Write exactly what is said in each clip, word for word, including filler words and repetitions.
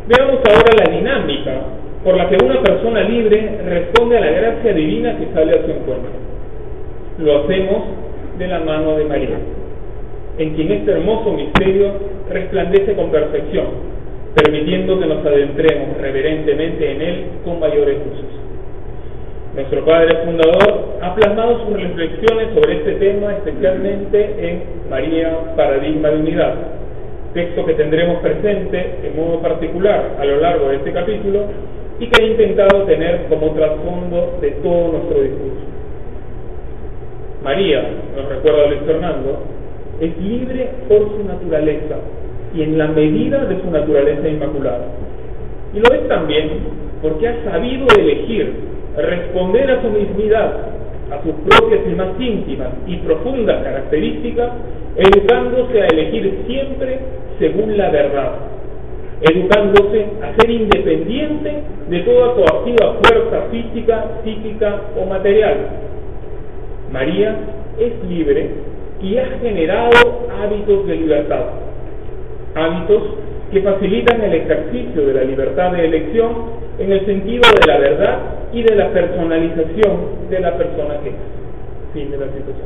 Veamos ahora la dinámica por la que una persona libre responde a la gracia divina que sale a su encuentro. Lo hacemos de la mano de María, en quien este hermoso misterio resplandece con perfección, permitiendo que nos adentremos reverentemente en él con mayores usos. Nuestro Padre Fundador ha plasmado sus reflexiones sobre este tema especialmente en María, Paradigma de Unidad, texto que tendremos presente en modo particular a lo largo de este capítulo y que he intentado tener como trasfondo de todo nuestro discurso. María, nos recuerda Luis Fernando, es libre por su naturaleza y en la medida de su naturaleza inmaculada. Y lo es también porque ha sabido elegir responder a su mismidad, a sus propias y más íntimas y profundas características, educándose a elegir siempre según la verdad, educándose a ser independiente de toda coactiva fuerza física, psíquica o material. María es libre y ha generado hábitos de libertad, hábitos que facilitan el ejercicio de la libertad de elección en el sentido de la verdad y de la personalización de la persona que es. Fin de la situación.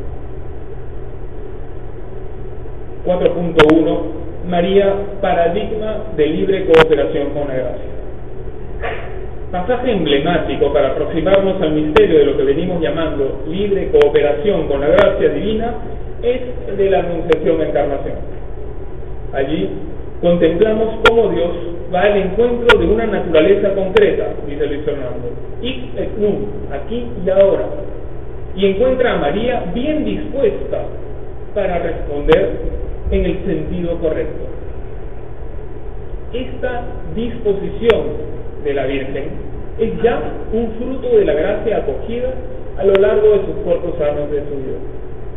cuatro punto uno. María, paradigma de libre cooperación con la gracia. Pasaje emblemático para aproximarnos al misterio de lo que venimos llamando libre cooperación con la gracia divina es el de la Anunciación-Encarnación. Allí contemplamos cómo Dios va al encuentro de una naturaleza concreta, dice Luis Fernando, hic et nunc, aquí y ahora, y encuentra a María bien dispuesta para responder en el sentido correcto. Esta disposición de la Virgen es ya un fruto de la gracia acogida a lo largo de sus cortos años de su vida.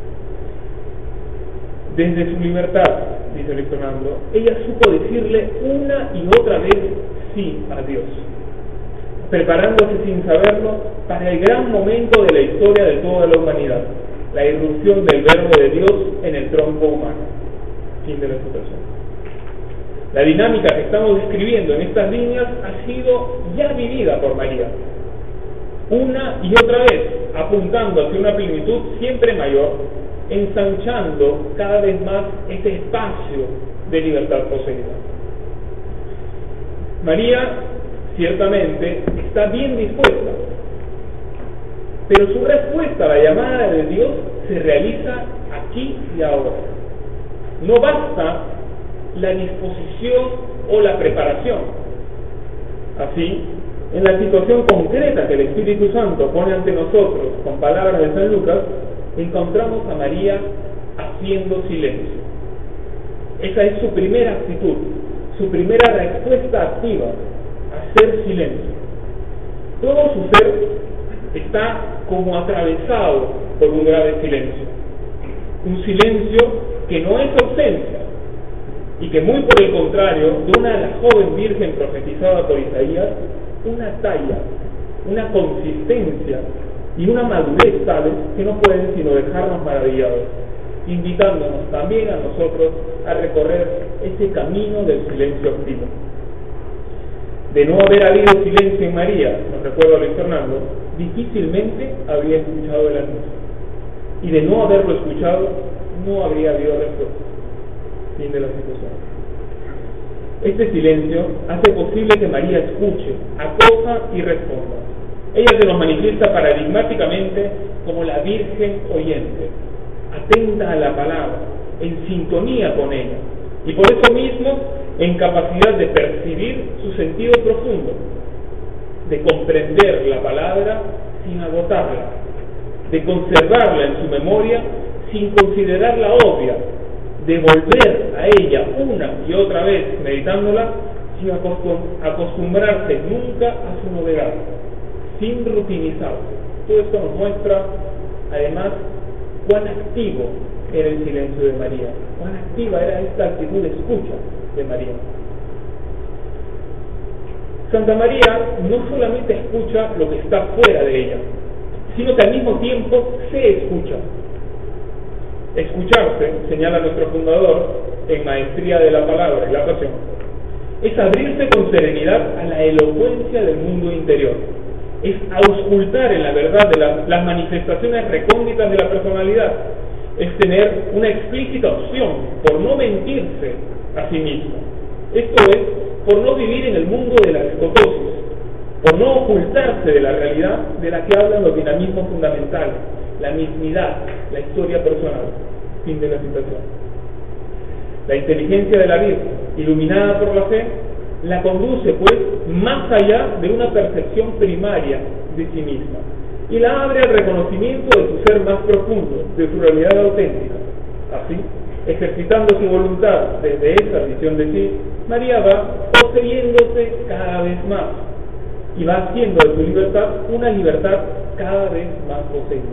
Desde su libertad, dice Luis Fernando, ella supo decirle una y otra vez sí a Dios, preparándose sin saberlo para el gran momento de la historia de toda la humanidad, la irrupción del Verbo de Dios en el tronco humano. Fin de la situación. La dinámica que estamos describiendo en estas líneas ha sido ya vivida por María, una y otra vez, apuntando hacia una plenitud siempre mayor, ensanchando cada vez más ese espacio de libertad poseída. María, ciertamente, está bien dispuesta, pero su respuesta a la llamada de Dios se realiza aquí y ahora. No basta la disposición o la preparación. Así, en la situación concreta que el Espíritu Santo pone ante nosotros con palabras de San Lucas, encontramos a María haciendo silencio. Esa es su primera actitud, su primera respuesta activa, hacer silencio. Todo su ser está como atravesado por un grave silencio. Un silencio que no es ausencia, y que muy por el contrario dona a la joven virgen profetizada por Isaías una talla, una consistencia y una madurez tales que no pueden sino dejarnos maravillados, invitándonos también a nosotros a recorrer ese camino del silencio activo. De no haber habido silencio en María, nos recuerda Luis Fernando, difícilmente habría escuchado el anuncio, y de no haberlo escuchado no habría habido respuesta. Fin de la situación. Este silencio hace posible que María escuche, acoja y responda. Ella se nos manifiesta paradigmáticamente como la Virgen oyente, atenta a la palabra, en sintonía con ella, y por eso mismo en capacidad de percibir su sentido profundo, de comprender la palabra sin agotarla, de conservarla en su memoria sin considerarla obvia, de volver a ella una y otra vez meditándola sin acostumbrarse nunca a su novedad, sin rutinizarse. Todo esto nos muestra además cuán activo era el silencio de María, cuán activa era esta actitud de escucha de María. Santa María no solamente escucha lo que está fuera de ella, sino que al mismo tiempo se escucha. Escucharse, señala nuestro fundador en Maestría de la Palabra y la Pasión, es abrirse con serenidad a la elocuencia del mundo interior, es auscultar en la verdad de la, las manifestaciones recónditas de la personalidad, es tener una explícita opción por no mentirse a sí mismo. Esto es, por no vivir en el mundo de la escotosis, por no ocultarse de la realidad de la que hablan los dinamismos fundamentales, la mismidad, la historia personal. Fin de la citación. La inteligencia de la Virgen, iluminada por la fe, la conduce pues más allá de una percepción primaria de sí misma y la abre al reconocimiento de su ser más profundo, de su realidad auténtica. Así, ejercitando su voluntad desde esa visión de sí, María va poseyéndose cada vez más y va haciendo de su libertad una libertad cada vez más poseída.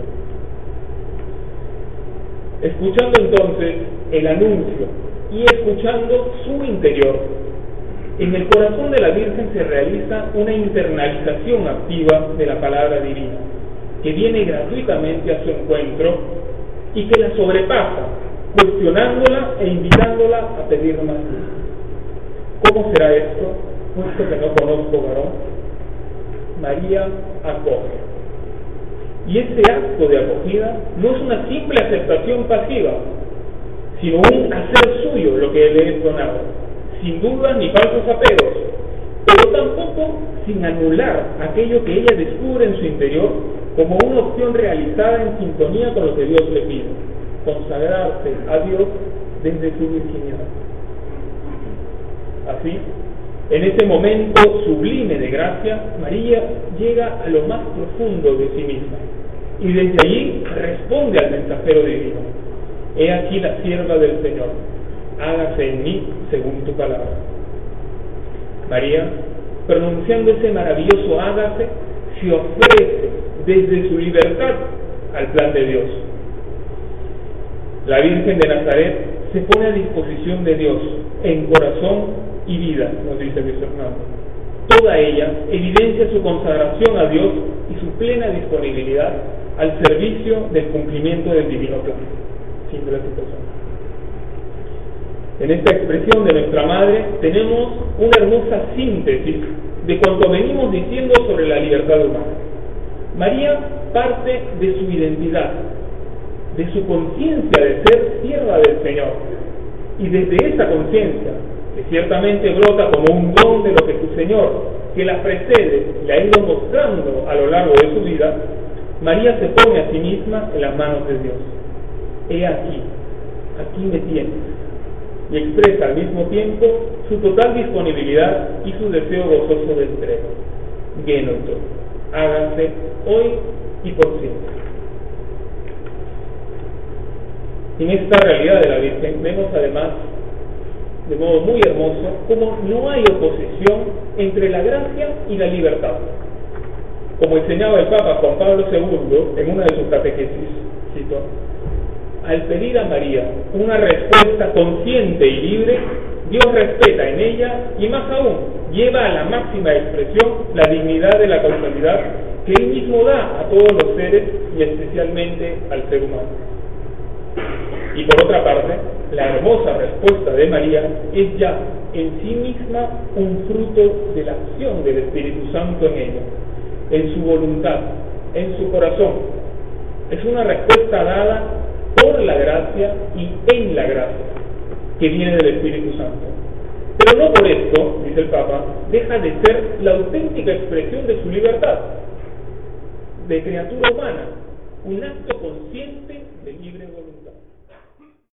Escuchando entonces el anuncio y escuchando su interior, en el corazón de la Virgen se realiza una internalización activa de la palabra divina, que viene gratuitamente a su encuentro y que la sobrepasa, cuestionándola e invitándola a pedir más luz. ¿Cómo será esto, puesto que no conozco varón? María acoge. Y ese acto de acogida no es una simple aceptación pasiva, sino un hacer suyo lo que le es donado, sin dudas ni falsos apegos, pero tampoco sin anular aquello que ella descubre en su interior como una opción realizada en sintonía con lo que Dios le pide, consagrarse a Dios desde su virginidad. Así, en ese momento sublime de gracia, María llega a lo más profundo de sí misma y desde allí responde al mensajero divino: he aquí la sierva del Señor, hágase en mí según tu palabra. María, pronunciando ese maravilloso hágase, se ofrece desde su libertad al plan de Dios. La Virgen de Nazaret se pone a disposición de Dios en corazón y vida, nos dice Luis Fernando. Toda ella evidencia su consagración a Dios y su plena disponibilidad al servicio del cumplimiento del divino plan. Fin de la citación. En esta expresión de nuestra Madre tenemos una hermosa síntesis de cuanto venimos diciendo sobre la libertad humana. María parte de su identidad, de su conciencia de ser sierva del Señor, y desde esa conciencia, que ciertamente brota como un don de lo que su Señor, que la precede, le ha ido mostrando a lo largo de su vida, María se pone a sí misma en las manos de Dios. He aquí, aquí me tienes, y expresa al mismo tiempo su total disponibilidad y su deseo gozoso de entrega. Genoito, hágase hoy y por siempre. En esta realidad de la Virgen vemos además, de modo muy hermoso, cómo no hay oposición entre la gracia y la libertad. Como enseñaba el Papa Juan Pablo segundo en una de sus catequesis, cito: al pedir a María una respuesta consciente y libre, Dios respeta en ella y más aún lleva a la máxima expresión la dignidad de la causalidad que Él mismo da a todos los seres y especialmente al ser humano. Y por otra parte, la hermosa respuesta de María es ya en sí misma un fruto de la acción del Espíritu Santo en ella, en su voluntad, en su corazón. Es una respuesta dada por la gracia y en la gracia que viene del Espíritu Santo. Pero no por esto, dice el Papa, deja de ser la auténtica expresión de su libertad, de criatura humana, un acto consciente de libre voluntad.